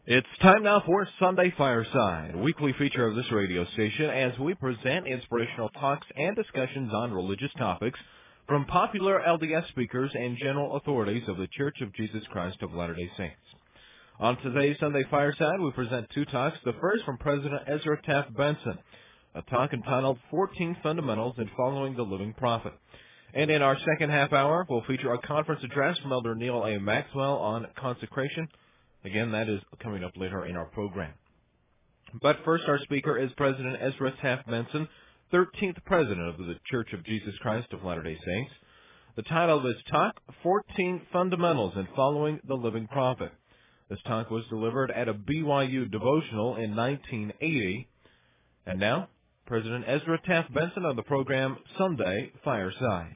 It's time now for Sunday Fireside, a weekly feature of this radio station as we present inspirational talks and discussions on religious topics from popular LDS speakers and general authorities of the Church of Jesus Christ of Latter-day Saints. On today's Sunday Fireside, we present two talks, the first from President Ezra Taft Benson, a talk entitled 14 Fundamentals in Following the Living Prophet. And in our second half hour, we'll feature a conference address from Elder Neal A. Maxwell on consecration. Again, that is coming up later in our program. But first, our speaker is President Ezra Taft Benson, 13th President of the Church of Jesus Christ of Latter-day Saints. The title of this talk, 14 Fundamentals in Following the Living Prophet. This talk was delivered at a BYU devotional in 1980. And now, President Ezra Taft Benson of the program Sunday Fireside.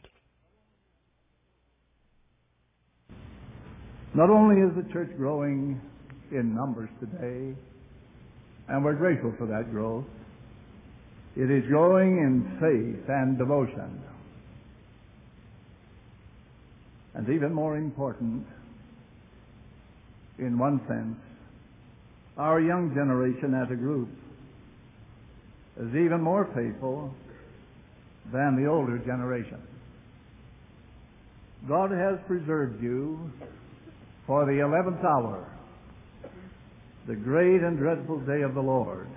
Not only is the church growing in numbers today, and we're grateful for that growth, it is growing in faith and devotion. And even more important, in one sense, our young generation as a group is even more faithful than the older generation. God has preserved you for the 11th hour, the great and dreadful day of the Lord.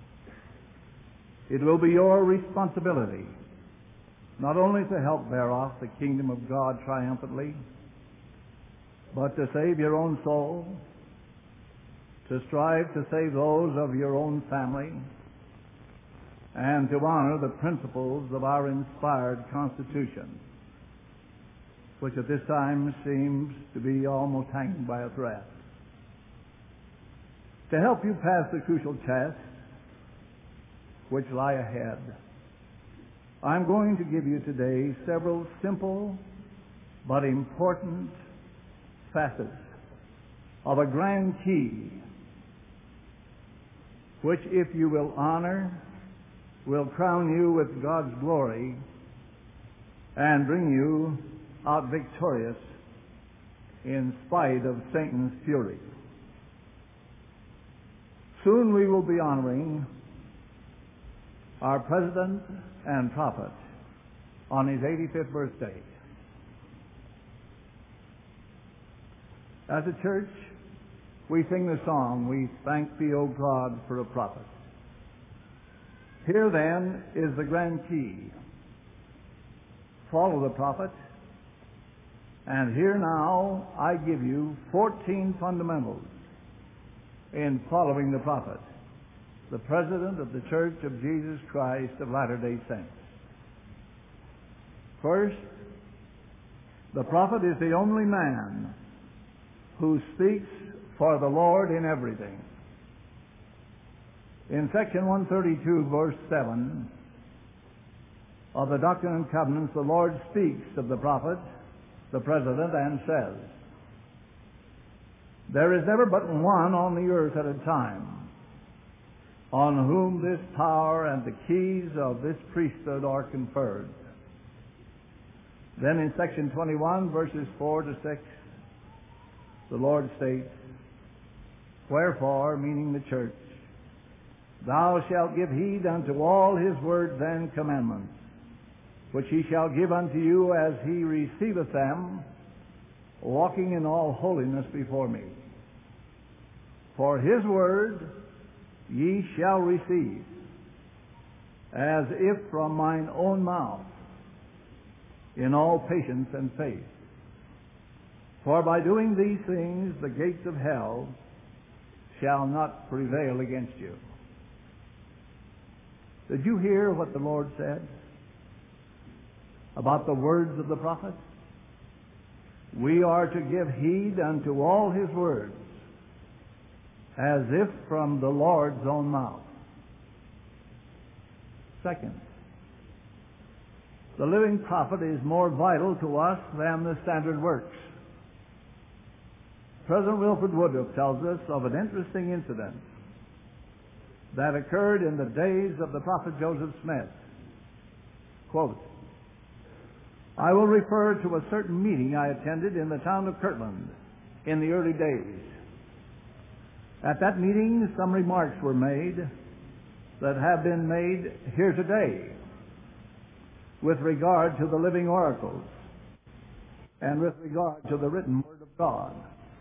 It will be your responsibility not only to help bear off the kingdom of God triumphantly, but to save your own soul, to strive to save those of your own family, and to honor the principles of our inspired Constitution, which at this time seems to be almost hanging by a thread. To help you pass the crucial tests which lie ahead, I'm going to give you today several simple but important facets of a grand key, which, if you will honor, will crown you with God's glory and bring you out victorious in spite of Satan's fury. Soon we will be honoring our President and Prophet on his 85th birthday. As a church, we sing the song, "We thank thee, O God, for a prophet." Here then is the grand key. Follow the prophet. And here now I give you 14 fundamentals in following the prophet, the President of the Church of Jesus Christ of Latter-day Saints. First, the prophet is the only man who speaks for the Lord in everything. In section 132, verse 7 of the Doctrine and Covenants, the Lord speaks of the prophet, the President, and says, "There is never but one on the earth at a time on whom this power and the keys of this priesthood are conferred." Then in section 21, verses 4 to 6, the Lord states, "Wherefore," meaning the church, "thou shalt give heed unto all his words and commandments, which he shall give unto you as he receiveth them, walking in all holiness before me. For his word ye shall receive, as if from mine own mouth, in all patience and faith. For by doing these things the gates of hell shall not prevail against you." Did you hear what the Lord said about the words of the prophet? We are to give heed unto all his words, as if from the Lord's own mouth. Second, the living prophet is more vital to us than the standard works. President Wilford Woodruff tells us of an interesting incident that occurred in the days of the prophet Joseph Smith. Quote, "I will refer to a certain meeting I attended in the town of Kirtland in the early days. At that meeting, some remarks were made that have been made here today with regard to the living oracles and with regard to the written Word of God.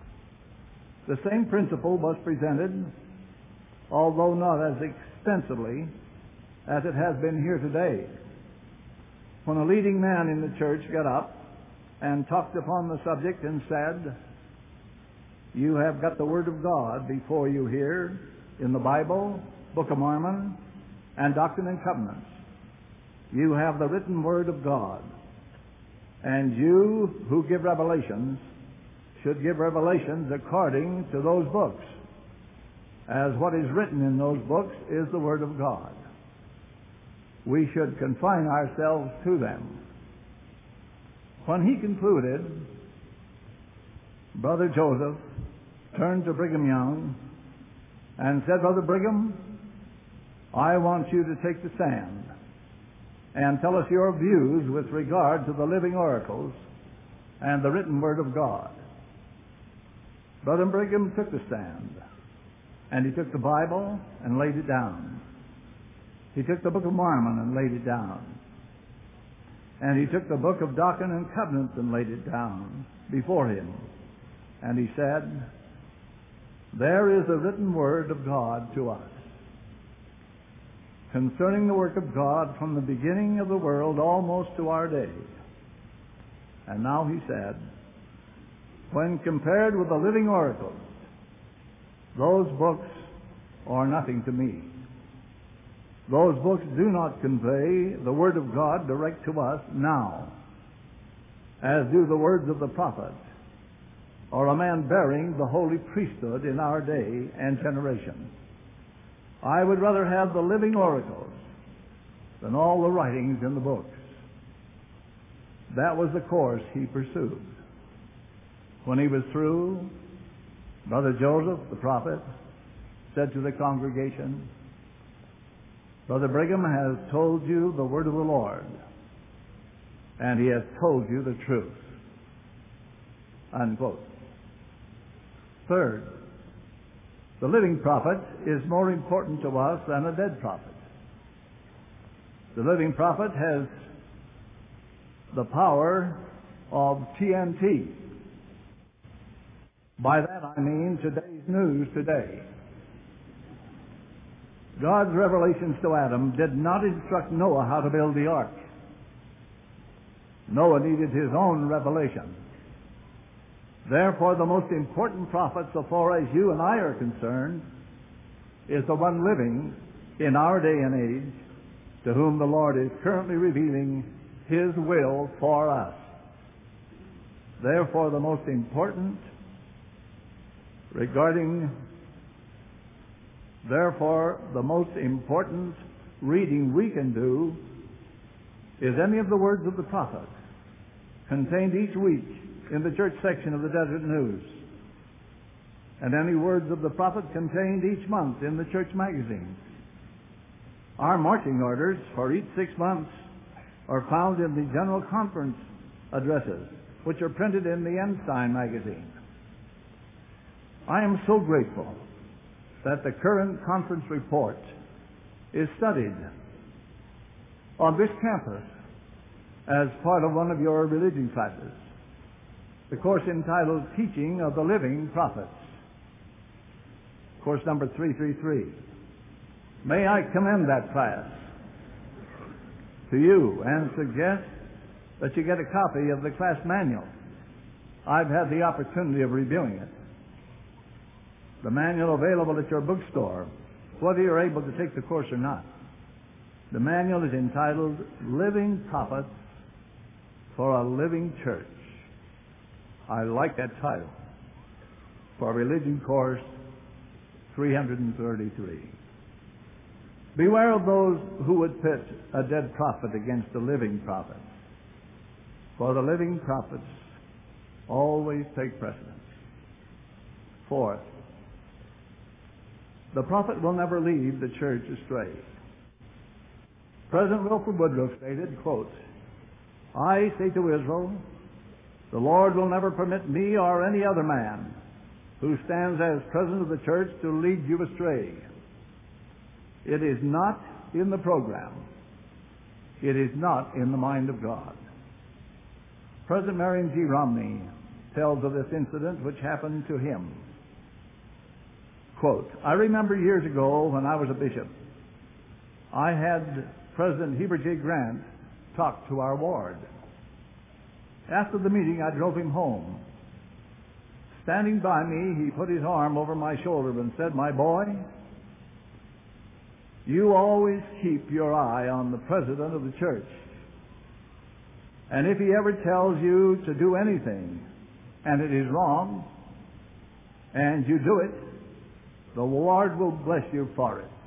The same principle was presented, although not as extensively as it has been here today. When a leading man in the church got up and talked upon the subject and said, "You have got the Word of God before you here in the Bible, Book of Mormon, and Doctrine and Covenants. You have the written Word of God. And you who give revelations should give revelations according to those books, as what is written in those books is the Word of God. We should confine ourselves to them." When he concluded, Brother Joseph turned to Brigham Young and said, "Brother Brigham, I want you to take the stand and tell us your views with regard to the living oracles and the written Word of God." Brother Brigham took the stand, and he took the Bible and laid it down. He took the Book of Mormon and laid it down. And he took the Book of Doctrine and Covenants and laid it down before him. And he said, "There is the written Word of God to us concerning the work of God from the beginning of the world almost to our day." And now he said, "When compared with the living oracles, those books are nothing to me. Those books do not convey the Word of God direct to us now, as do the words of the prophet, or a man bearing the holy priesthood in our day and generation. I would rather have the living oracles than all the writings in the books." That was the course he pursued. When he was through, Brother Joseph, the prophet, said to the congregation, "Brother Brigham has told you the word of the Lord, and he has told you the truth." Unquote. Third, the living prophet is more important to us than a dead prophet. The living prophet has the power of TNT. By that I mean today's news today. God's revelations to Adam did not instruct Noah how to build the ark. Noah needed his own revelation. Therefore, the most important prophet, so far as you and I are concerned, is the one living in our day and age, to whom the Lord is currently revealing His will for us. Therefore, the most important reading we can do is any of the words of the prophet contained each week in the church section of the Desert News, and any words of the prophet contained each month in the church magazines. Our marching orders for each 6 months are found in the General Conference addresses, which are printed in the Ensign magazine. I am so grateful that the current conference report is studied on this campus as part of one of your religion classes, the course entitled Teaching of the Living Prophets, course number 333. May I commend that class to you and suggest that you get a copy of the class manual. I've had the opportunity of reviewing it. The manual available at your bookstore, whether you're able to take the course or not. The manual is entitled Living Prophets for a Living Church. I like that title. For Religion Course 333. Beware of those who would pit a dead prophet against a living prophet. For the living prophets always take precedence. Fourth, the prophet will never lead the church astray. President Wilford Woodruff stated, quote, "I say to Israel, the Lord will never permit me or any other man who stands as president of the church to lead you astray. It is not in the program. It is not in the mind of God. President Marion G. Romney tells of this incident which happened to him. Quote, I remember years ago when I was a bishop, I had President Heber J. Grant talk to our ward. After the meeting, I drove him home. Standing by me, he put his arm over my shoulder and said, my boy, you always keep your eye on the president of the church. And if he ever tells you to do anything, and it is wrong, and you do it, the Lord will bless you for it.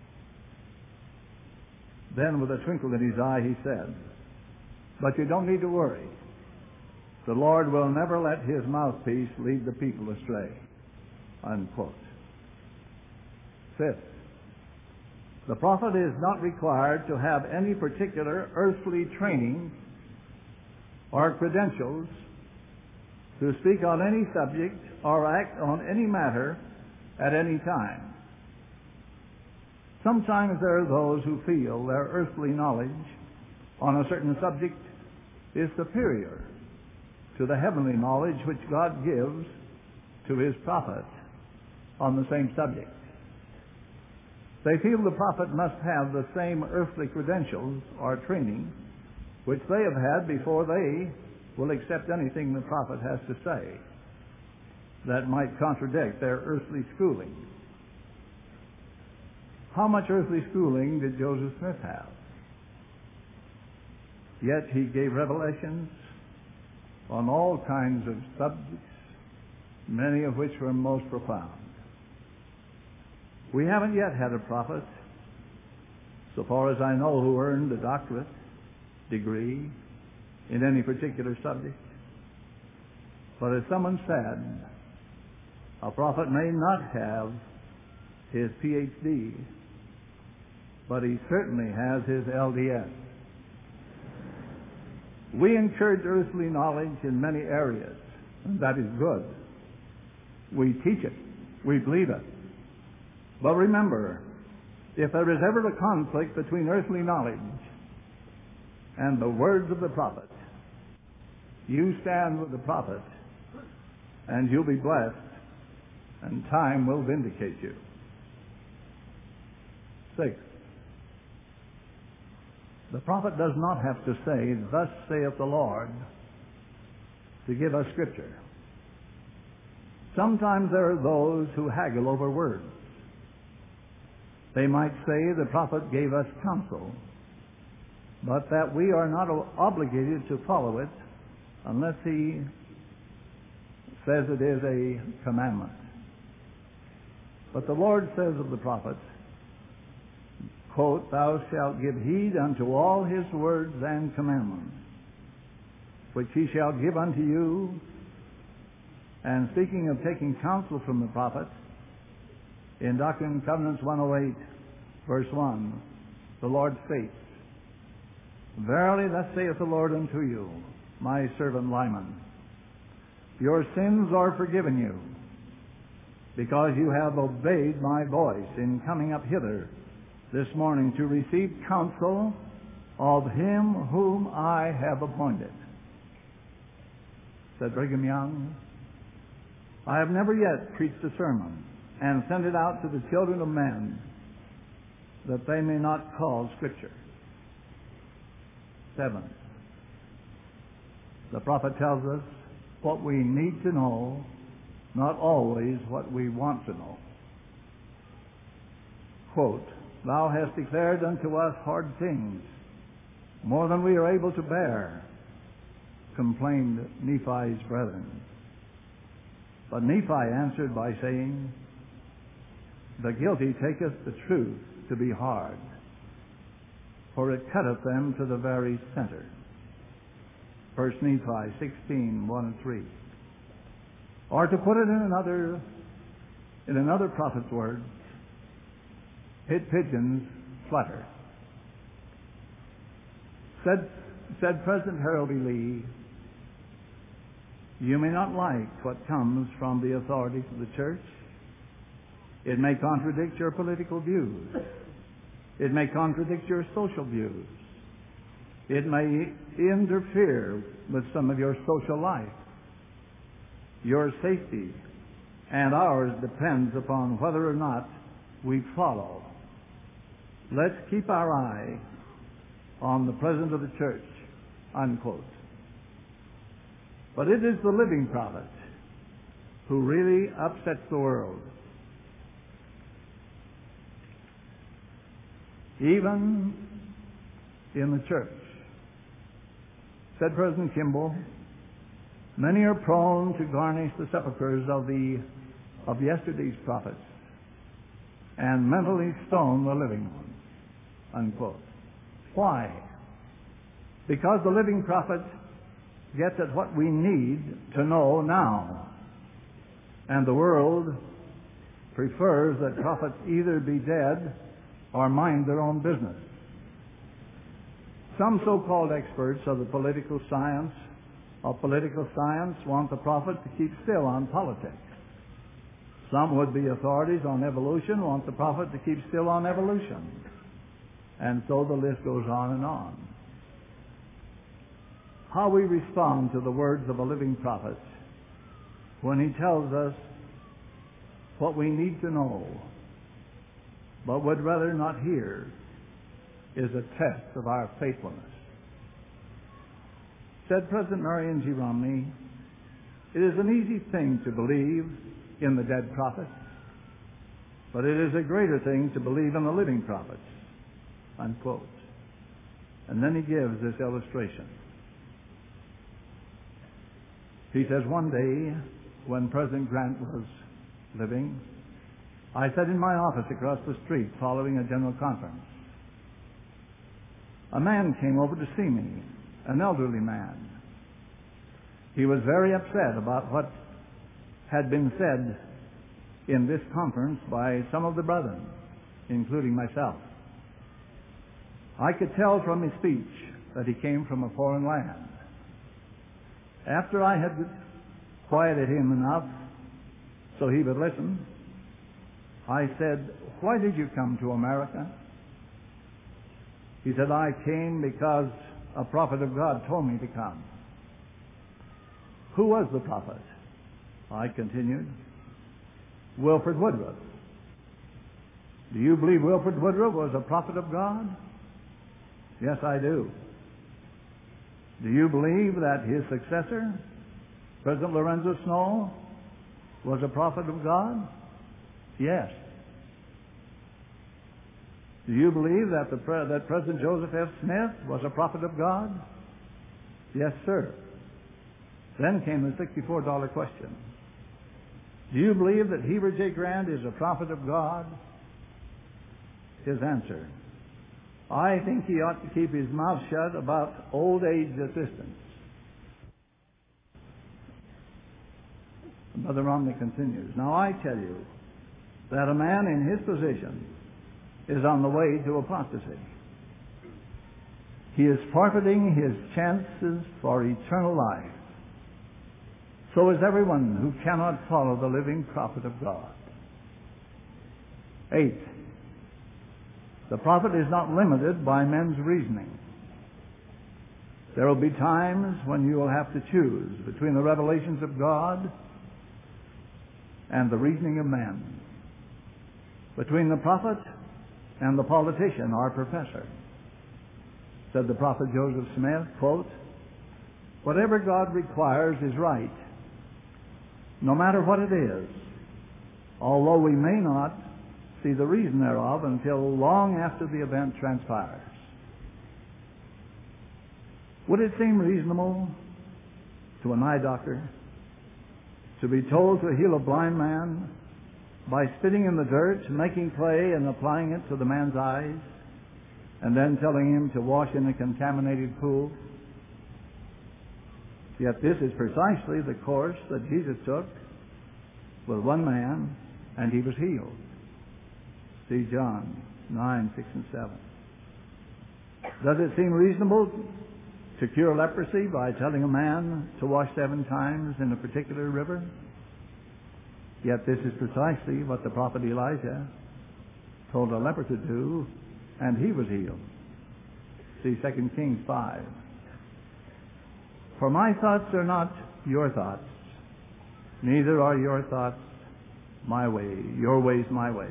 Then, with a twinkle in his eye, he said, but you don't need to worry. The Lord will never let his mouthpiece lead the people astray. Unquote. Fifth, the prophet is not required to have any particular earthly training or credentials to speak on any subject or act on any matter at any time. Sometimes there are those who feel their earthly knowledge on a certain subject is superior to the heavenly knowledge which God gives to his prophet on the same subject. They feel the prophet must have the same earthly credentials or training which they have had before they will accept anything the prophet has to say that might contradict their earthly schooling. How much earthly schooling did Joseph Smith have? Yet he gave revelations on all kinds of subjects, many of which were most profound. We haven't yet had a prophet, so far as I know, who earned a doctorate degree in any particular subject. But as someone said, a prophet may not have his PhD, but he certainly has his LDS. We encourage earthly knowledge in many areas, and that is good. We teach it. We believe it. But remember, if there is ever a conflict between earthly knowledge and the words of the prophet, you stand with the prophet, and you'll be blessed, and time will vindicate you. Sixth, the prophet does not have to say, thus saith the Lord, to give us Scripture. Sometimes there are those who haggle over words. They might say the prophet gave us counsel, but that we are not obligated to follow it unless he says it is a commandment. But the Lord says of the prophet, quote, thou shalt give heed unto all his words and commandments, which he shall give unto you. And speaking of taking counsel from the prophet, in Doctrine and Covenants 108, verse 1, the Lord states, verily thus saith the Lord unto you, my servant Lyman, your sins are forgiven you, because you have obeyed my voice in coming up hither this morning to receive counsel of him whom I have appointed. Said Brigham Young, I have never yet preached a sermon and sent it out to the children of men that they may not call Scripture. 7. The prophet tells us what we need to know, not always what we want to know. Quote, thou hast declared unto us hard things, more than we are able to bear, complained Nephi's brethren. But Nephi answered by saying, the guilty taketh the truth to be hard, for it cutteth them to the very center. 1 Nephi 16, 1 and 3. Or to put it in another prophet's words, pit pigeons flutter. Said President Harold B. Lee, You may not like what comes from the authorities of the church. It may contradict your political views. It may contradict your social views. It may interfere with some of your social life. Your safety and ours depends upon whether or not we follow. Let's keep our eye on the President of the church, unquote. But it is the living prophet who really upsets the world. Even in the church. Said President Kimball, many are prone to garnish the sepulchres of yesterday's prophets and mentally stone the living ones, unquote. Why? Because the living prophet gets at what we need to know now. And the world prefers that prophets either be dead or mind their own business. Some so-called experts of the political science want the prophet to keep still on politics. Some would-be authorities on evolution want the prophet to keep still on evolution. And so the list goes on and on. How we respond to the words of a living prophet when he tells us what we need to know, but would rather not hear, is a test of our faithfulness. Said President Marion G. Romney, it is an easy thing to believe in the dead prophets, but it is a greater thing to believe in the living prophets, unquote. And then he gives this illustration. He says, one day when President Grant was living, I sat in my office across the street following a general conference. A man came over to see me, an elderly man. He was very upset about what had been said in this conference by some of the brethren, including myself. I could tell from his speech that he came from a foreign land. After I had quieted him enough so he would listen, I said, "Why did you come to America?" He said, "I came because a prophet of God told me to come." Who was the prophet? I continued. Wilford Woodruff. Do you believe Wilford Woodruff was a prophet of God? Yes, I do. Do you believe that his successor, President Lorenzo Snow, was a prophet of God? Yes. Do you believe that that President Joseph F. Smith was a prophet of God? Yes, sir. Then came the $64 question. Do you believe that Heber J. Grant is a prophet of God? His answer, I think he ought to keep his mouth shut about old age assistance. Brother Romney continues, now I tell you that a man in his position is on the way to apostasy. He is forfeiting his chances for eternal life. So is everyone who cannot follow the living prophet of God. 8. The prophet is not limited by men's reasoning. There will be times when you will have to choose between the revelations of God and the reasoning of men, between the prophet and the politician or professor. Said the prophet Joseph Smith, quote, whatever God requires is right, no matter what it is, although we may not see the reason thereof until long after the event transpires. Would it seem reasonable to an eye doctor to be told to heal a blind man by spitting in the dirt, making clay, and applying it to the man's eyes, and then telling him to wash in a contaminated pool? Yet this is precisely the course that Jesus took with one man, and he was healed. See John 9, 6, and 7. Does it seem reasonable To cure leprosy by telling a man to wash 7 times in a particular river? Yet this is precisely what the prophet Elijah told a leper to do, and he was healed. See 2 Kings 5. For my thoughts are not your thoughts, neither are your thoughts my way, your ways my ways,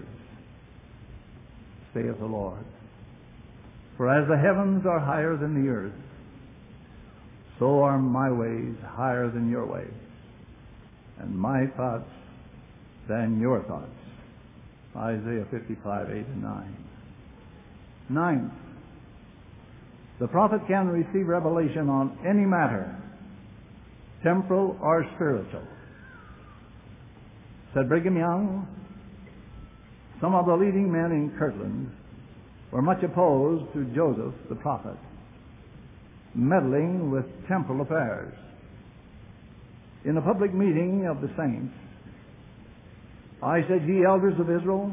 saith the Lord. For as the heavens are higher than the earth, so are my ways higher than your ways, and my thoughts than your thoughts. Isaiah 55, 8 and 9. Ninth, the prophet can receive revelation on any matter, temporal or spiritual. Said Brigham Young, some of the leading men in Kirtland were much opposed to Joseph the prophet meddling with temporal affairs. In a public meeting of the saints, I said, ye elders of Israel,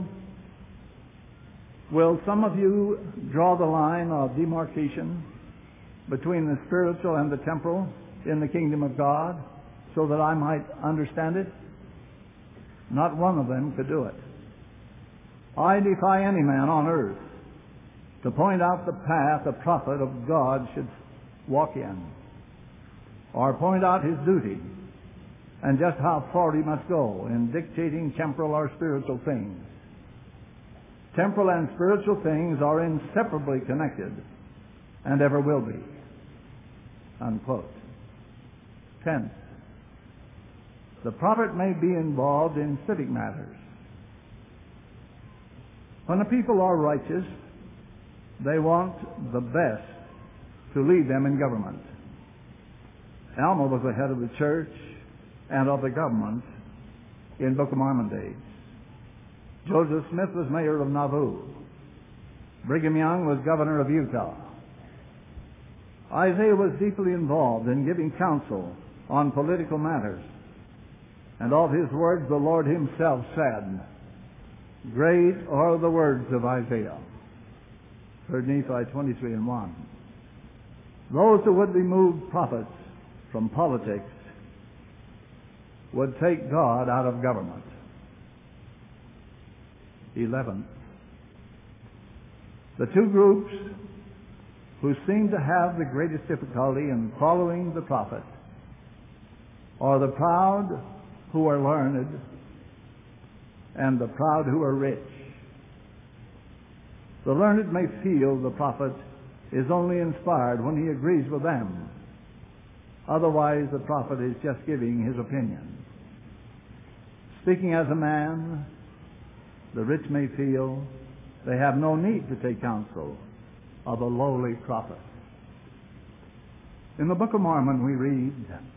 will some of you draw the line of demarcation between the spiritual and the temporal in the kingdom of God so that I might understand it? Not one of them could do it. I defy any man on earth to point out the path a prophet of God should walk in, or point out his duty and just how far he must go in dictating temporal or spiritual things. Temporal and spiritual things are inseparably connected and ever will be. Unquote. 10th, the prophet may be involved in civic matters. When the people are righteous, they want the best to lead them in government. Alma was the head of the church and of the government in Book of Mormon days. Joseph Smith was mayor of Nauvoo. Brigham Young was governor of Utah. Isaiah was deeply involved in giving counsel on political matters. And of his words the Lord himself said, great are the words of Isaiah. 3 Nephi 23 and 1. Those who would remove prophets from politics would take God out of government. 11. The two groups who seem to have the greatest difficulty in following the prophet are the proud who are learned and the proud who are rich. The learned may feel the prophet is only inspired when he agrees with them. Otherwise, the prophet is just giving his opinion. Speaking as a man, the rich may feel they have no need to take counsel of a lowly prophet. In the Book of Mormon we read,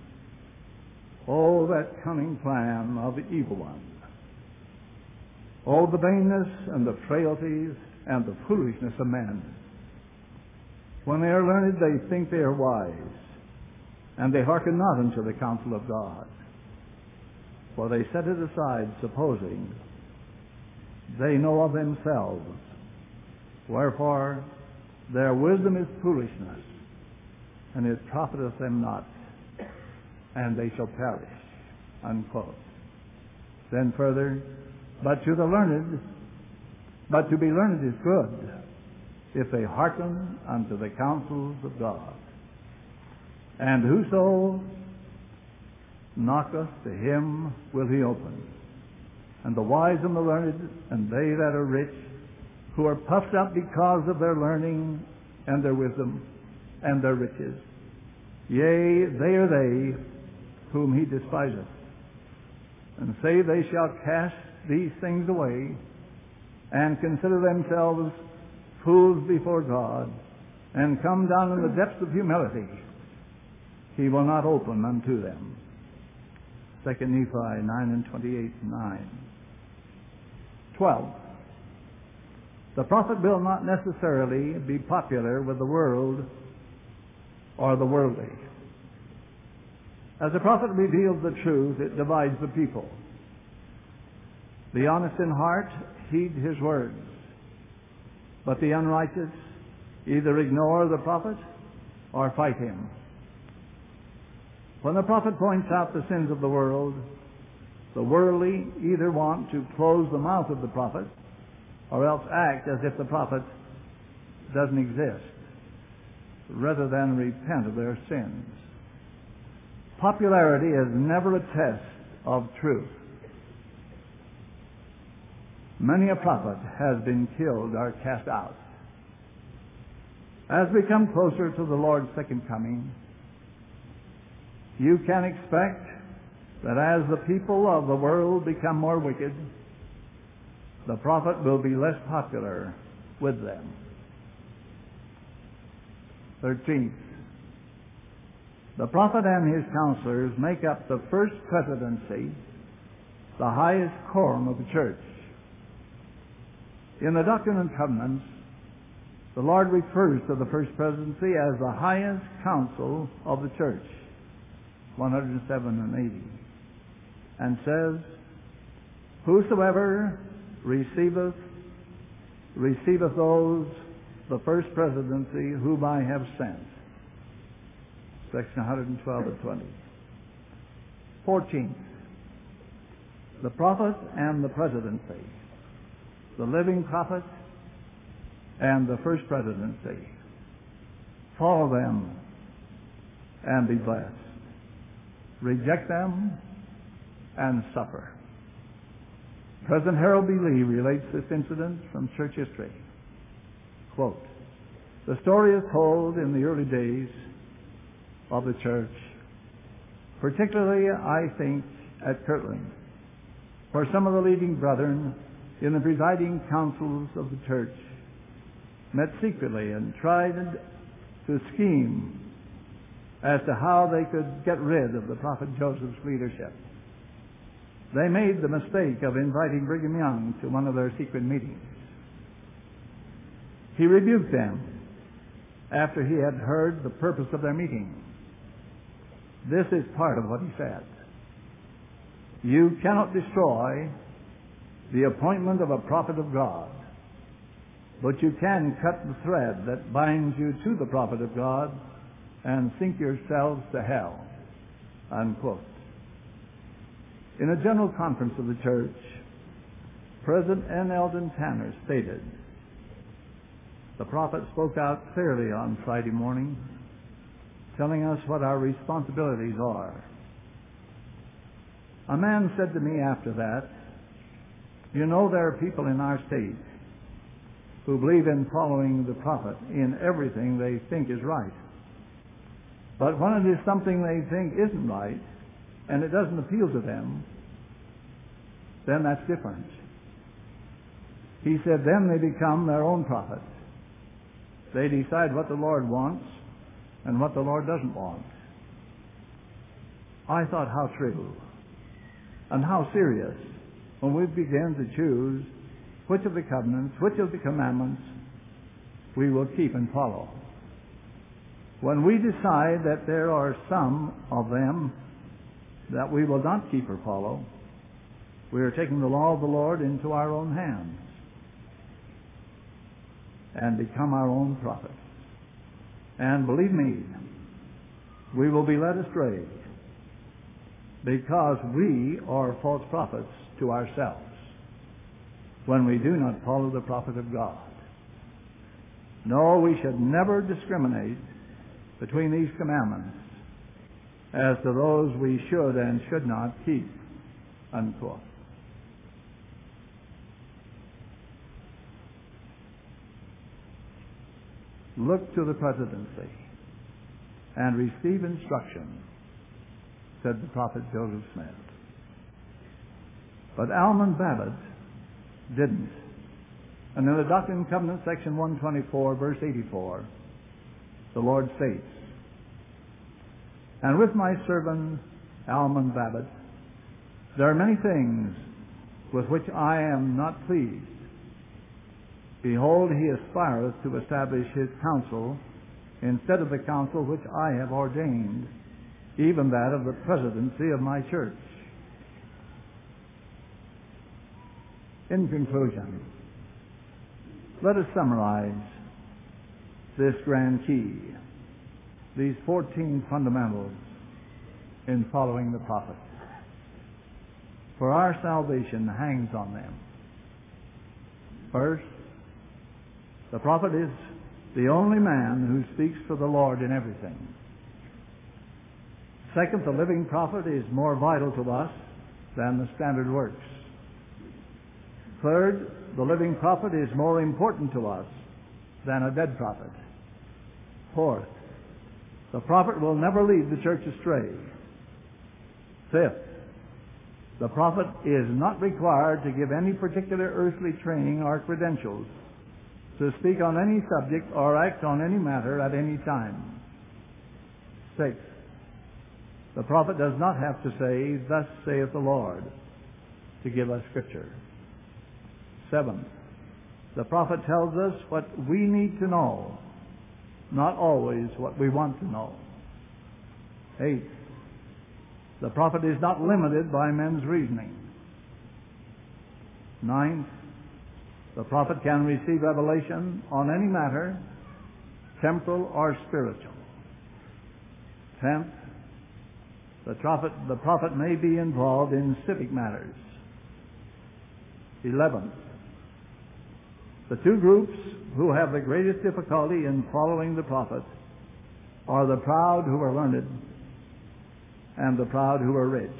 oh, that cunning plan of the evil one. Oh, the vainness and the frailties and the foolishness of men. When they are learned, they think they are wise, and they hearken not unto the counsel of God. For they set it aside, supposing they know of themselves. Wherefore, their wisdom is foolishness, and it profiteth them not, and they shall perish. Unquote. Then further, but to be learned is good, if they hearken unto the counsels of God. And whoso knocketh, to him will he open. And the wise and the learned, and they that are rich, who are puffed up because of their learning and their wisdom and their riches, yea, they are they whom he despiseth, and say they shall cast these things away, and consider themselves fools before God, and come down in the depths of humility. He will not open unto them. 2 Nephi 9 and 28 and 9. 12. The prophet will not necessarily be popular with the world or the worldly. As the prophet reveals the truth, it divides the people. The honest in heart heed his words, but the unrighteous either ignore the prophet or fight him. When the prophet points out the sins of the world, the worldly either want to close the mouth of the prophet or else act as if the prophet doesn't exist, rather than repent of their sins. Popularity is never a test of truth. Many a prophet has been killed or cast out. As we come closer to the Lord's second coming, you can expect that as the people of the world become more wicked, the prophet will be less popular with them. 13th, the prophet and his counselors make up the first presidency, the highest quorum of the church. In the Doctrine and Covenants, the Lord refers to the first presidency as the highest council of the church, 107 and 80, and says, "Whosoever receiveth those the first presidency whom I have sent." Section 112 and 20. 14th, the prophet and the presidency, the living prophet and the first presidency. Follow them and be blessed. Reject them and suffer. President Harold B. Lee relates this incident from church history. Quote, "The story is told in the early days of the church, particularly, I think, at Kirtland, where some of the leading brethren in the presiding councils of the church met secretly and tried to scheme as to how they could get rid of the prophet Joseph's leadership. They made the mistake of inviting Brigham Young to one of their secret meetings. He rebuked them after he had heard the purpose of their meeting. This is part of what he said. You cannot destroy the appointment of a prophet of God, but you can cut the thread that binds you to the prophet of God and sink yourselves to hell." Unquote. In a general conference of the church, President N. Eldon Tanner stated, "The prophet spoke out clearly on Friday morning, telling us what our responsibilities are. A man said to me after that, 'You know, there are people in our state who believe in following the prophet in everything they think is right. But when it is something they think isn't right, and it doesn't appeal to them, then that's different.' He said, then they become their own prophets. They decide what the Lord wants and what the Lord doesn't want." I thought, how true and how serious when we begin to choose which of the covenants, which of the commandments we will keep and follow. When we decide that there are some of them that we will not keep or follow, we are taking the law of the Lord into our own hands and become our own prophets. And believe me, we will be led astray because we are false prophets to ourselves when we do not follow the prophet of God. No, we should never discriminate between these commandments as to those we should and should not keep." Unquote. "Look to the presidency and receive instruction," said the prophet Joseph Smith. But Almon Babbitt didn't. And in the Doctrine and Covenants, section 124, verse 84, the Lord states, "And with my servant Almon Babbitt, there are many things with which I am not pleased. Behold, he aspireth to establish his counsel instead of the counsel which I have ordained, even that of the presidency of my church." In conclusion, let us summarize this grand key. these 14 fundamentals in following the prophet. For our salvation hangs on them. First, the prophet is the only man who speaks for the Lord in everything. Second, the living prophet is more vital to us than the standard works. Third, the living prophet is more important to us than a dead prophet. Fourth, the prophet will never lead the church astray. Fifth, the prophet is not required to give any particular earthly training or credentials to speak on any subject or act on any matter at any time. Sixth, the prophet does not have to say, "Thus saith the Lord," to give us Scripture. Seventh, the prophet tells us what we need to know, not always what we want to know. Eighth, the prophet is not limited by men's reasoning. Ninth, the prophet can receive revelation on any matter, temporal or spiritual. 10th, the prophet may be involved in civic matters. 11th, the two groups who have the greatest difficulty in following the prophet are the proud who are learned and the proud who are rich.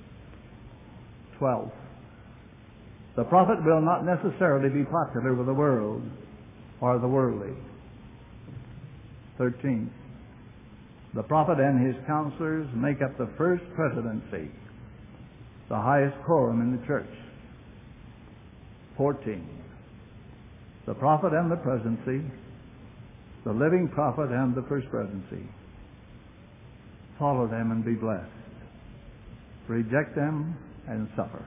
12th, the prophet will not necessarily be popular with the world or the worldly. 13th, the prophet and his counselors make up the first presidency, the highest quorum in the church. 14th, the prophet and the presidency, the living prophet and the first presidency. Follow them and be blessed. Reject them and suffer.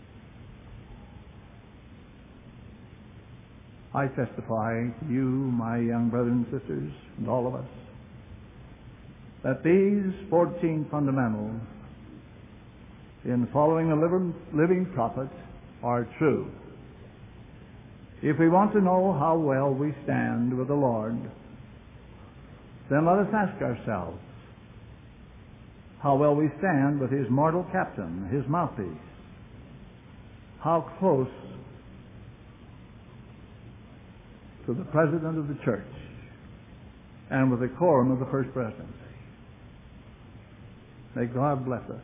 I testify to you, my young brothers and sisters, and all of us, that these 14 fundamentals in following a living prophet are true. If we want to know how well we stand with the Lord, then let us ask ourselves how well we stand with His mortal captain, His mouthpiece. How close to the President of the Church and with the quorum of the First Presidency. May God bless us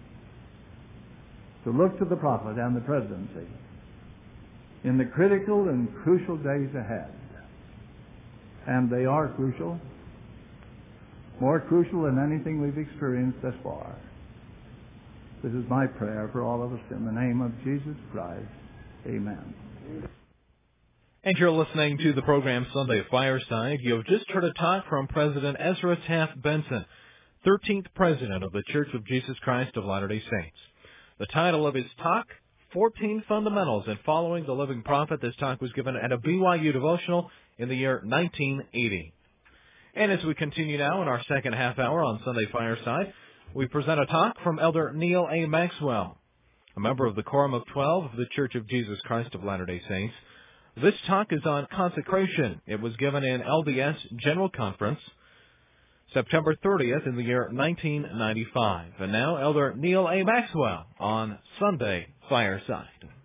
to look to the prophet and the presidency in the critical and crucial days ahead. And they are crucial, more crucial than anything we've experienced thus far. This is my prayer for all of us in the name of Jesus Christ. Amen. And you're listening to the program Sunday Fireside. You have just heard a talk from President Ezra Taft Benson, 13th President of the Church of Jesus Christ of Latter-day Saints. The title of his talk, 14 Fundamentals in Following the Living Prophet. This talk was given at a BYU devotional in the year 1980. And as we continue now in our second half hour on Sunday Fireside, we present a talk from Elder Neil A. Maxwell, a member of the Quorum of 12 of the Church of Jesus Christ of Latter-day Saints. This talk is on consecration. It was given in LDS General Conference, September 30th in the year 1995. And now, Elder Neil A. Maxwell on Sunday Fireside.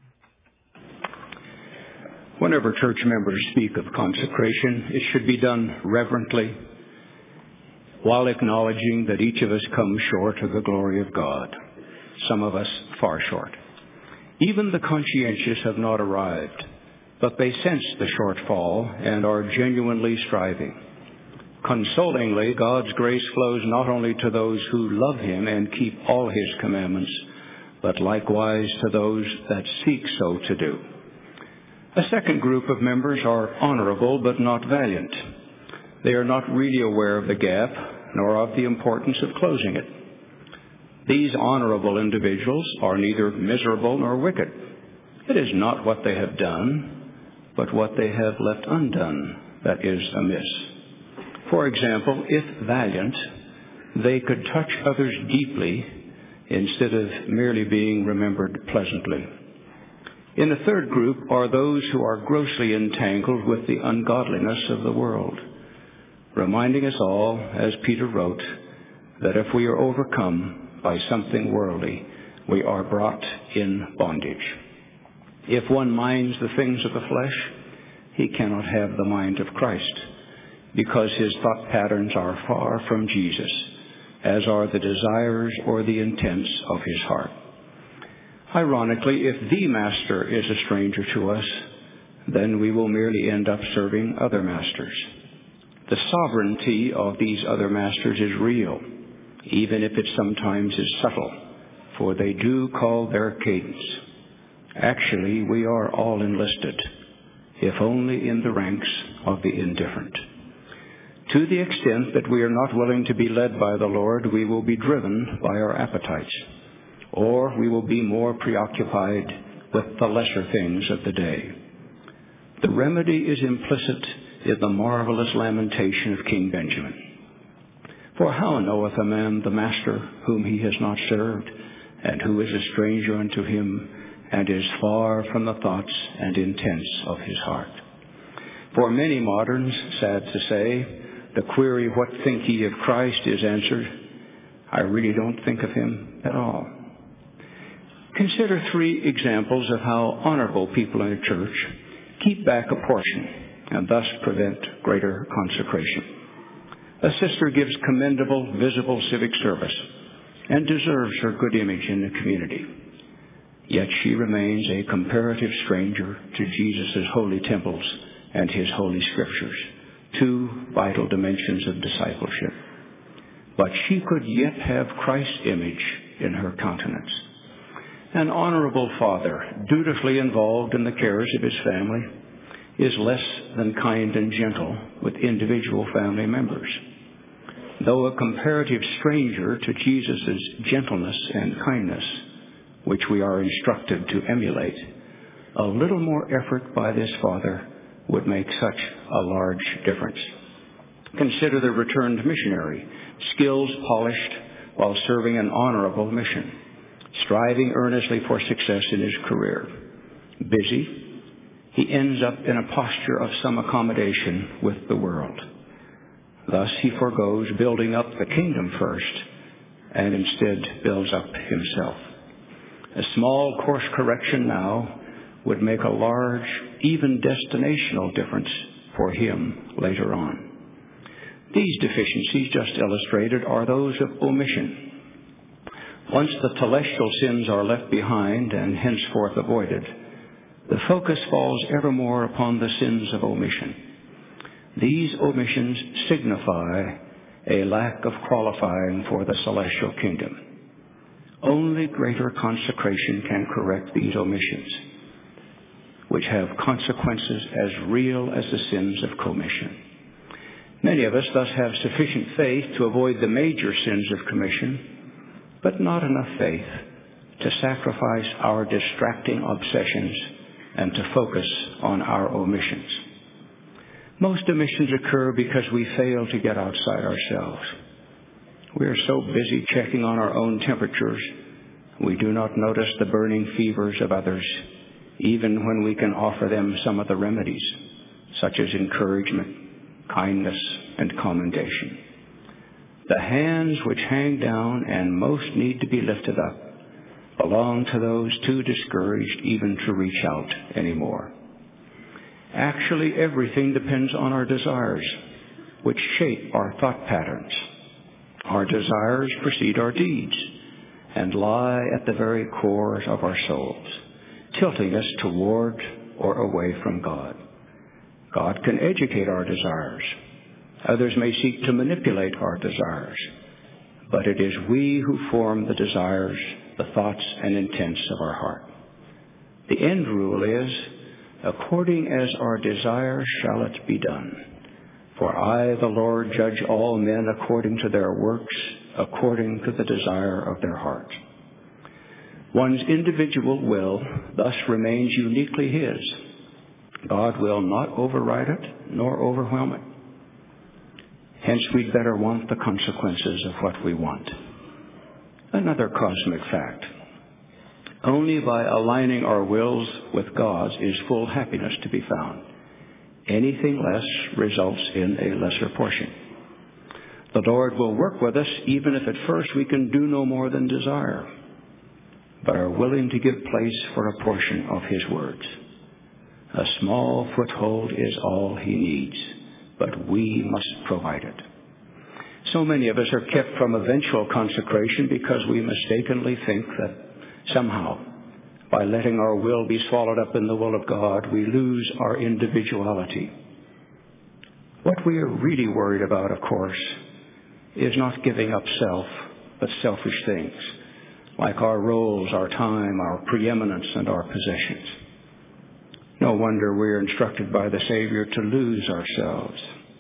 Whenever church members speak of consecration, it should be done reverently, while acknowledging that each of us comes short of the glory of God, some of us far short. Even the conscientious have not arrived, but they sense the shortfall and are genuinely striving. Consolingly, God's grace flows not only to those who love Him and keep all His commandments, but likewise to those that seek so to do. A second group of members are honorable but not valiant. They are not really aware of the gap, nor of the importance of closing it. These honorable individuals are neither miserable nor wicked. It is not what they have done, but what they have left undone that is amiss. For example, if valiant, they could touch others deeply instead of merely being remembered pleasantly. In the third group are those who are grossly entangled with the ungodliness of the world. reminding us all, as Peter wrote, that if we are overcome by something worldly, we are brought in bondage. If one minds the things of the flesh, he cannot have the mind of Christ, because his thought patterns are far from Jesus, as are the desires or the intents of his heart. Ironically, if the master is a stranger to us, then we will merely end up serving other masters. The sovereignty of these other masters is real, even if it sometimes is subtle, for they do call their cadence. Actually, we are all enlisted, if only in the ranks of the indifferent. To the extent that we are not willing to be led by the Lord, we will be driven by our appetites, or we will be more preoccupied with the lesser things of the day. The remedy is implicit in the marvelous lamentation of King Benjamin. For how knoweth a man the master whom he has not served, and who is a stranger unto him, and is far from the thoughts and intents of his heart? For many moderns, sad to say, the query, what think ye of Christ, is answered, I really don't think of him at all. Consider 3 examples of how honorable people in a church keep back a portion and thus prevent greater consecration. A sister gives commendable, visible civic service and deserves her good image in the community. Yet she remains a comparative stranger to Jesus' holy temples and his holy scriptures, 2 vital dimensions of discipleship. But she could yet have Christ's image in her countenance. An honorable father, dutifully involved in the cares of his family, is less than kind and gentle with individual family members. Though a comparative stranger to Jesus' gentleness and kindness, which we are instructed to emulate, a little more effort by this father would make such a large difference. Consider the returned missionary, skills polished while serving an honorable mission, striving earnestly for success in his career. Busy, he ends up in a posture of some accommodation with the world. Thus he forgoes building up the kingdom first, and instead builds up himself. A small course correction now would make a large, even destinational difference for him later on. These deficiencies just illustrated are those of omission. Once the telestial sins are left behind and henceforth avoided, the focus falls evermore upon the sins of omission. These omissions signify a lack of qualifying for the celestial kingdom. Only greater consecration can correct these omissions, which have consequences as real as the sins of commission. Many of us thus have sufficient faith to avoid the major sins of commission, but not enough faith to sacrifice our distracting obsessions and to focus on our omissions. Most omissions occur because we fail to get outside ourselves. We are so busy checking on our own temperatures, we do not notice the burning fevers of others, even when we can offer them some of the remedies, such as encouragement, kindness, and commendation. The hands which hang down and most need to be lifted up belong to those too discouraged even to reach out anymore. Actually, everything depends on our desires, which shape our thought patterns. Our desires precede our deeds and lie at the very core of our souls, tilting us toward or away from God. God can educate our desires. Others may seek to manipulate our desires. But it is we who form the desires, the thoughts and intents of our heart. The end rule is, according as our desires shall it be done. For I, the Lord, judge all men according to their works, according to the desire of their heart. One's individual will thus remains uniquely his. God will not override it nor overwhelm it. Hence, we'd better want the consequences of what we want. Another cosmic fact. Only by aligning our wills with God's is full happiness to be found. Anything less results in a lesser portion. The Lord will work with us even if at first we can do no more than desire, but are willing to give place for a portion of His words. A small foothold is all He needs, but we must provide it. So many of us are kept from eventual consecration because we mistakenly think that somehow, by letting our will be swallowed up in the will of God, we lose our individuality. What we are really worried about, of course, is not giving up self, but selfish things, like our roles, our time, our preeminence, and our possessions. No wonder we are instructed by the Savior to lose ourselves.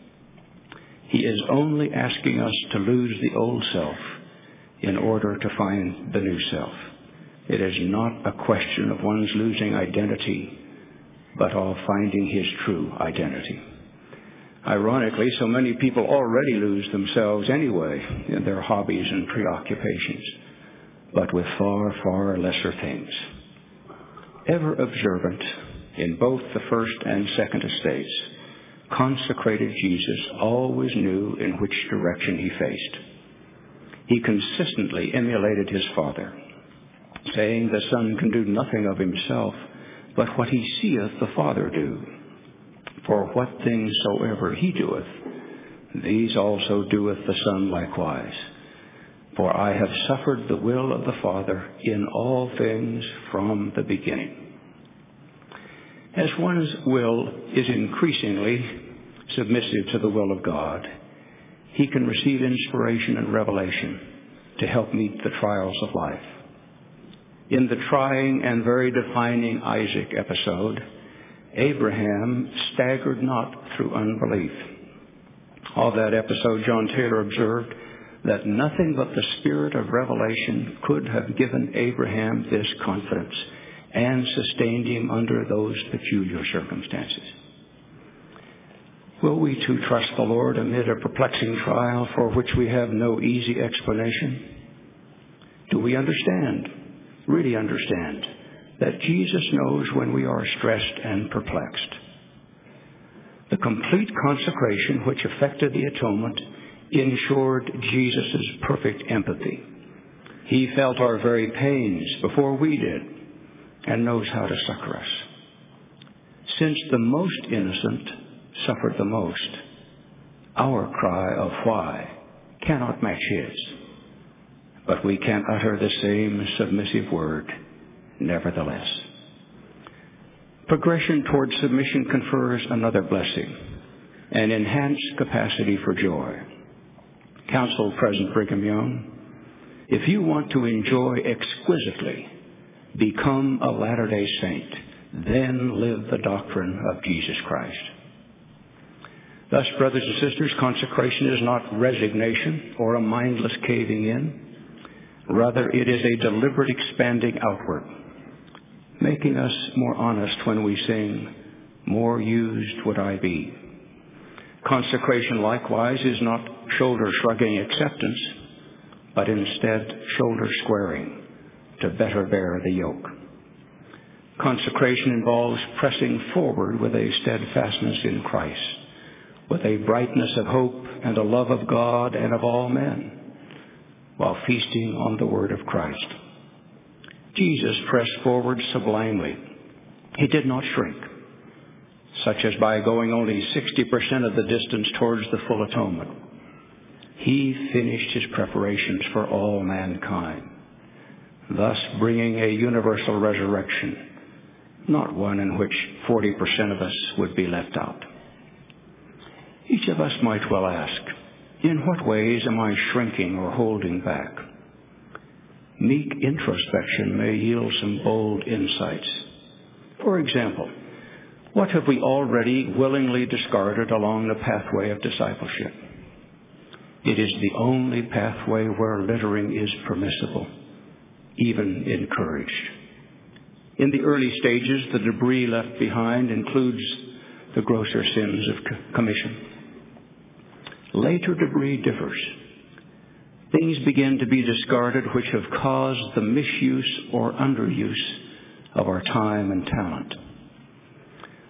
He is only asking us to lose the old self in order to find the new self. It is not a question of one's losing identity, but of finding his true identity. Ironically, so many people already lose themselves anyway in their hobbies and preoccupations, but with far, far lesser things. Ever observant in both the first and second estates, consecrated Jesus always knew in which direction he faced. He consistently emulated his Father, saying the Son can do nothing of himself, but what he seeth the Father do. For what things soever he doeth, these also doeth the Son likewise. For I have suffered the will of the Father in all things from the beginning. As one's will is increasingly submissive to the will of God, he can receive inspiration and revelation to help meet the trials of life. In the trying and very defining Isaac episode, Abraham staggered not through unbelief. Of that episode, John Taylor observed that nothing but the spirit of revelation could have given Abraham this confidence and sustained him under those peculiar circumstances. Will we too trust the Lord amid a perplexing trial for which we have no easy explanation? Do we understand, really understand, that Jesus knows when we are stressed and perplexed? The complete consecration which effected the atonement ensured Jesus' perfect empathy. He felt our very pains before we did and knows how to succor us. Since the most innocent suffered the most, our cry of why cannot match his, but we can utter the same submissive word, nevertheless. Progression toward submission confers another blessing, an enhanced capacity for joy. Counsel President Brigham Young, if you want to enjoy exquisitely, become a Latter-day Saint, then live the doctrine of Jesus Christ. Thus, brothers and sisters, consecration is not resignation or a mindless caving in. Rather, it is a deliberate expanding outward, making us more honest when we sing, "More used would I be." Consecration, likewise, is not shoulder-shrugging acceptance, but instead shoulder-squaring to better bear the yoke. Consecration involves pressing forward with a steadfastness in Christ, with a brightness of hope and a love of God and of all men, while feasting on the word of Christ. Jesus pressed forward sublimely. He did not shrink, such as by going only 60% of the distance towards the full atonement. He finished his preparations for all mankind, thus bringing a universal resurrection, not one in which 40% of us would be left out. Each of us might well ask, in what ways am I shrinking or holding back? Meek introspection may yield some bold insights. For example, what have we already willingly discarded along the pathway of discipleship? It is the only pathway where littering is permissible, even encouraged. In the early stages, the debris left behind includes the grosser sins of commission. Later debris differs. Things begin to be discarded which have caused the misuse or underuse of our time and talent.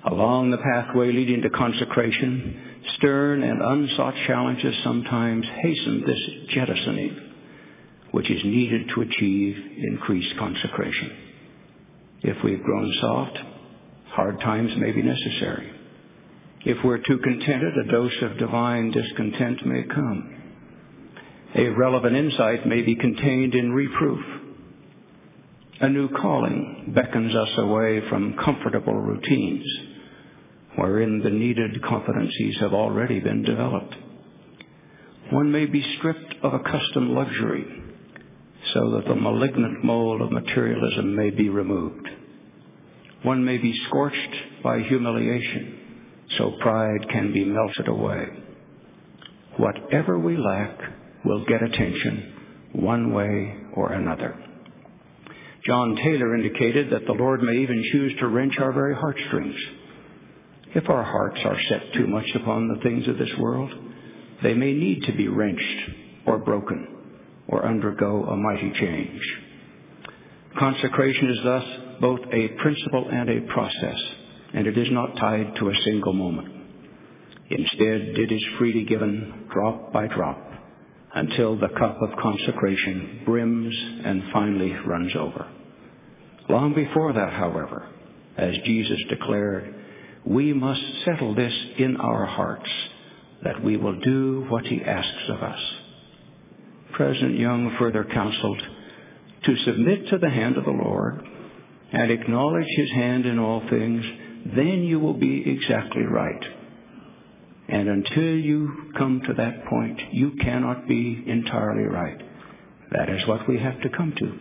Along the pathway leading to consecration, stern and unsought challenges sometimes hasten this jettisoning, which is needed to achieve increased consecration. If we've grown soft, hard times may be necessary. If we're too contented, a dose of divine discontent may come. A relevant insight may be contained in reproof. A new calling beckons us away from comfortable routines, wherein the needed competencies have already been developed. One may be stripped of accustomed luxury, so that the malignant mold of materialism may be removed. One may be scorched by humiliation, so pride can be melted away. Whatever we lack will get attention one way or another. John Taylor indicated that the Lord may even choose to wrench our very heartstrings. If our hearts are set too much upon the things of this world, they may need to be wrenched or broken or undergo a mighty change. Consecration is thus both a principle and a process, and it is not tied to a single moment. Instead, it is freely given drop by drop until the cup of consecration brims and finally runs over. Long before that, however, as Jesus declared, we must settle this in our hearts, that we will do what he asks of us. President Young further counseled to submit to the hand of the Lord and acknowledge his hand in all things, then you will be exactly right. And until you come to that point, you cannot be entirely right. That is what we have to come to.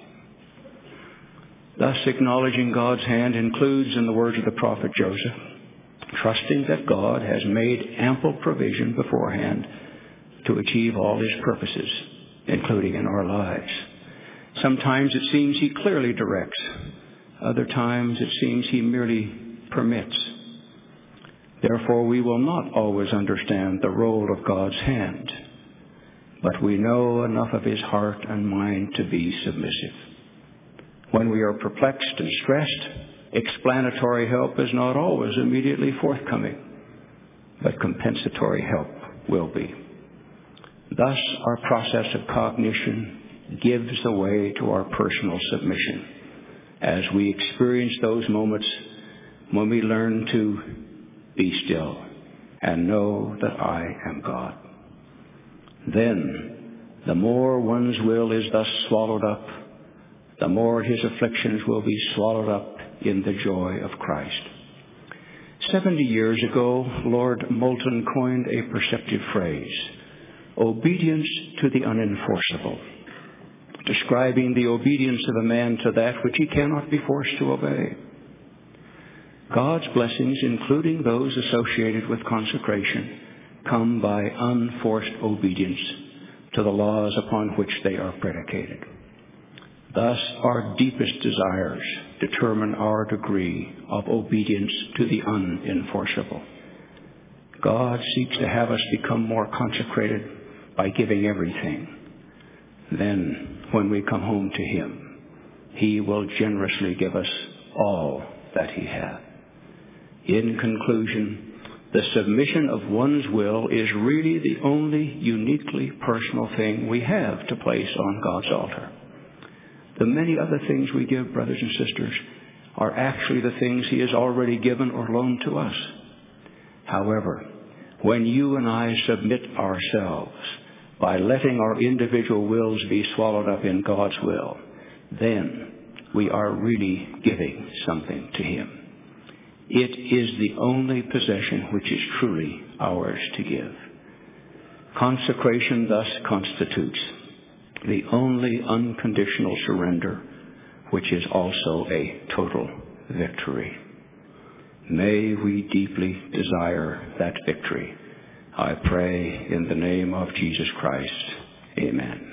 Thus, acknowledging God's hand includes, in the words of the prophet Joseph, trusting that God has made ample provision beforehand to achieve all his purposes, including in our lives. Sometimes it seems he clearly directs. Other times it seems he merely permits. Therefore, we will not always understand the role of God's hand, but we know enough of his heart and mind to be submissive. When we are perplexed and stressed, explanatory help is not always immediately forthcoming, but compensatory help will be. Thus, our process of cognition gives the way to our personal submission as we experience those moments when we learn to be still and know that I am God. Then, the more one's will is thus swallowed up, the more his afflictions will be swallowed up in the joy of Christ. 70 years ago, Lord Moulton coined a perceptive phrase, obedience to the unenforceable, describing the obedience of a man to that which he cannot be forced to obey. God's blessings, including those associated with consecration, come by unforced obedience to the laws upon which they are predicated. Thus, our deepest desires determine our degree of obedience to the unenforceable. God seeks to have us become more consecrated by giving everything. Then, when we come home to him, he will generously give us all that he hath. In conclusion, the submission of one's will is really the only uniquely personal thing we have to place on God's altar. The many other things we give, brothers and sisters, are actually the things he has already given or loaned to us. However, when you and I submit ourselves by letting our individual wills be swallowed up in God's will, then we are really giving something to him. It is the only possession which is truly ours to give. Consecration thus constitutes the only unconditional surrender, which is also a total victory. May we deeply desire that victory. I pray in the name of Jesus Christ. Amen.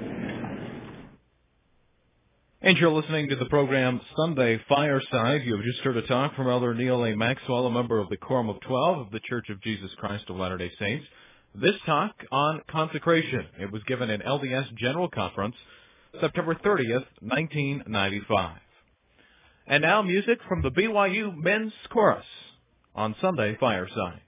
And you're listening to the program Sunday Fireside. You have just heard a talk from Elder Neil A. Maxwell, a member of the Quorum of 12 of the Church of Jesus Christ of Latter-day Saints. This talk on consecration. It was given in LDS General Conference, September 30th, 1995. And now music from the BYU Men's Chorus on Sunday Fireside.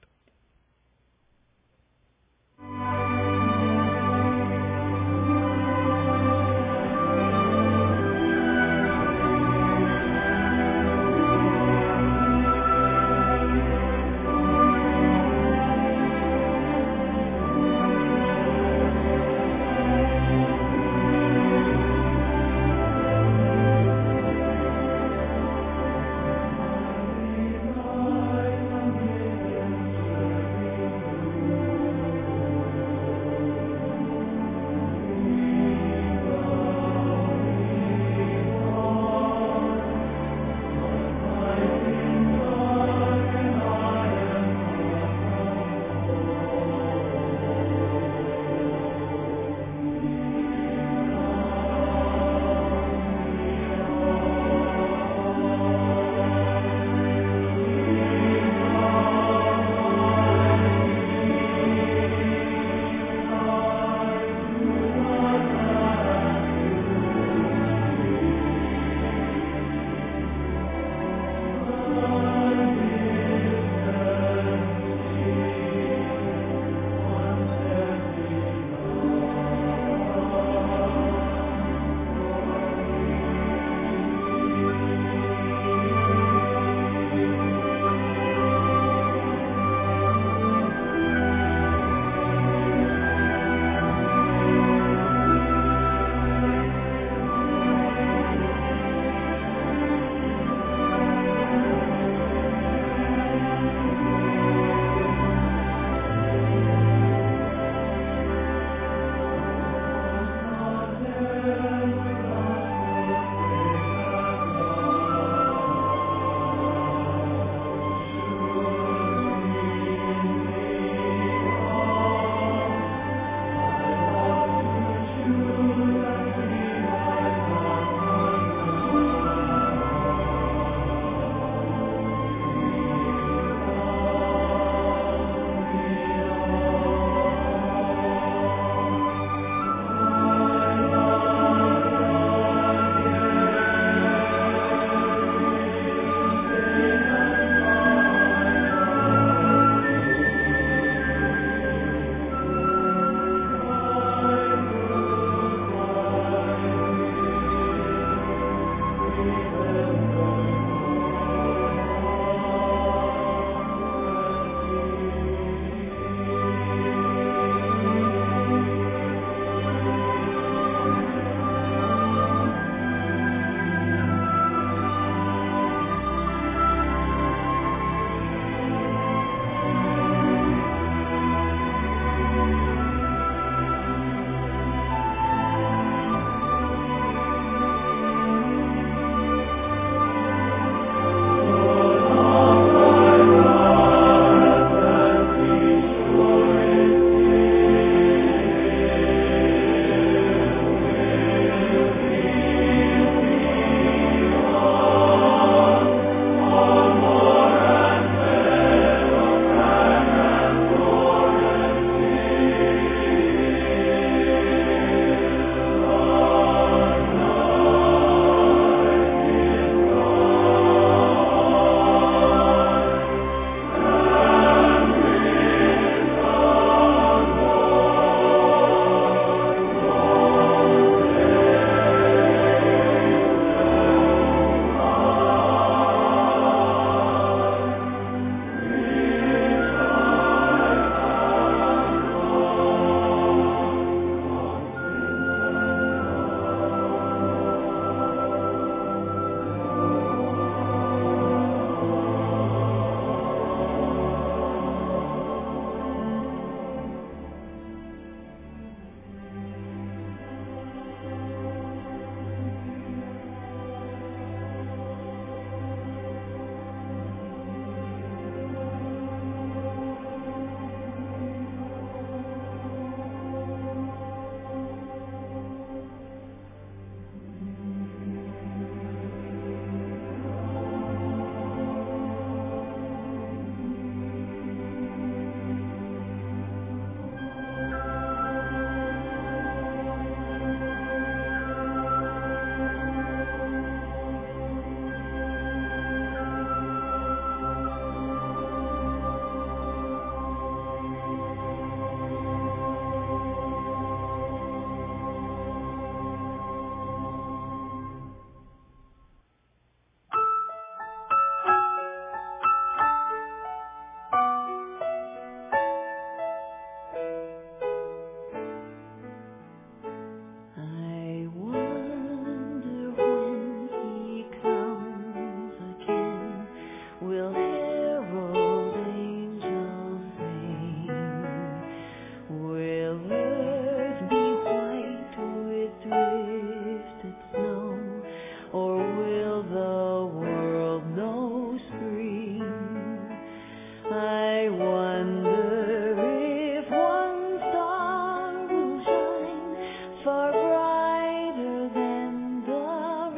I wonder if one star will shine far brighter than the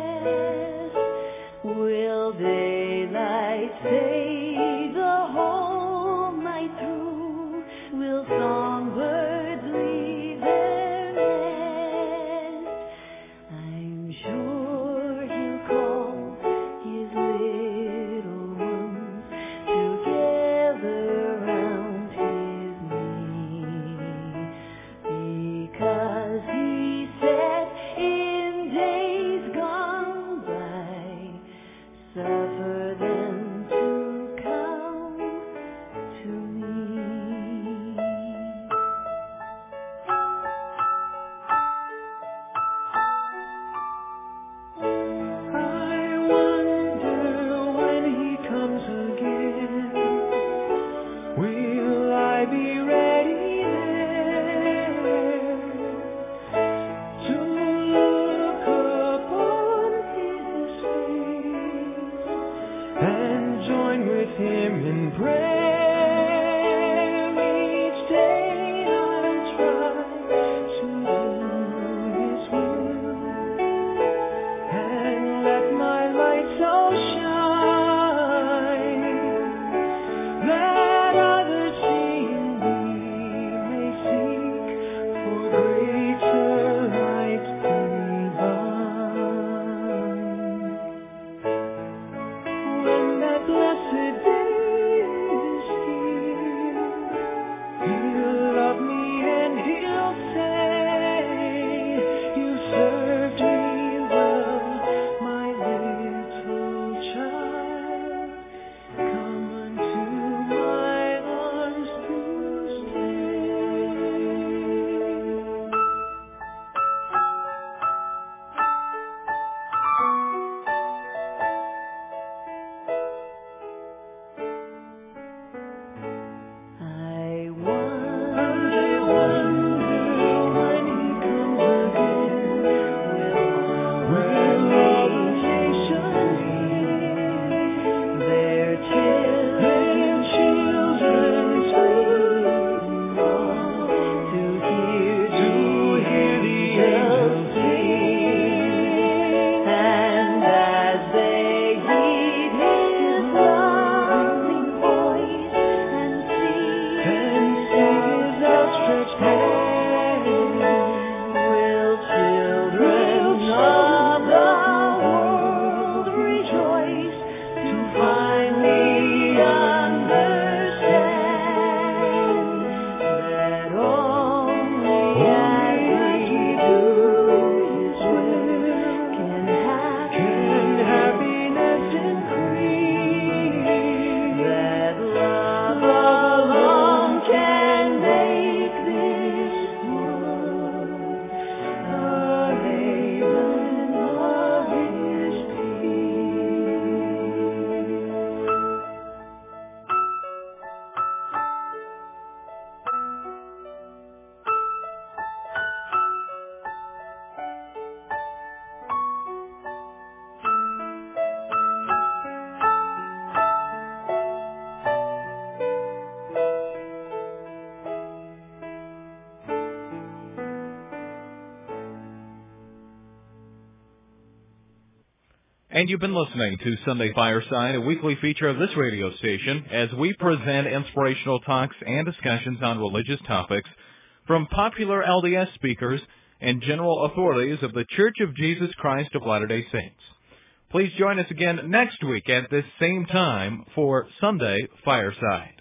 rest. Will daylight stay the whole night through? Will songbirds leave their nest? I'm sure he'll call his little ones together round his knee, because he said in days gone by, suffer them to come to me. I wonder when he comes again, will I be ready there to look upon his face and join with him in prayer? Each day I'll try to do his will and let my light so shine that others seeing me may seek for greater light divine. When that blessed day is here, he'll love me and he'll say, you served me well, my little child. Come unto my arms to stay. I wonder when he comes again, will all the nations leave their children to hear the angels sing, and as they heed his loving voice and see his outstretched hand, will children of the world rejoice to finally understand that only as we do his will can happiness increase, that love alone can make this world a haven of his And you've been listening to Sunday Fireside, a weekly feature of this radio station, as we present inspirational talks and discussions on religious topics from popular LDS speakers and general authorities of the Church of Jesus Christ of Latter-day Saints. Please join us again next week at this same time for Sunday Fireside.